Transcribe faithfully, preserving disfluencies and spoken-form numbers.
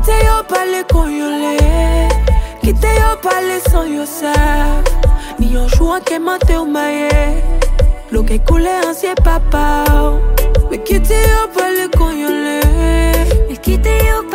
Quitte yo parler con yo le. Quitte yo parler sans yo savent. Ni yo joue que mate ou maye. Lo que coule ancien papa. Me quitte yo parler con yo le. Me quitte yo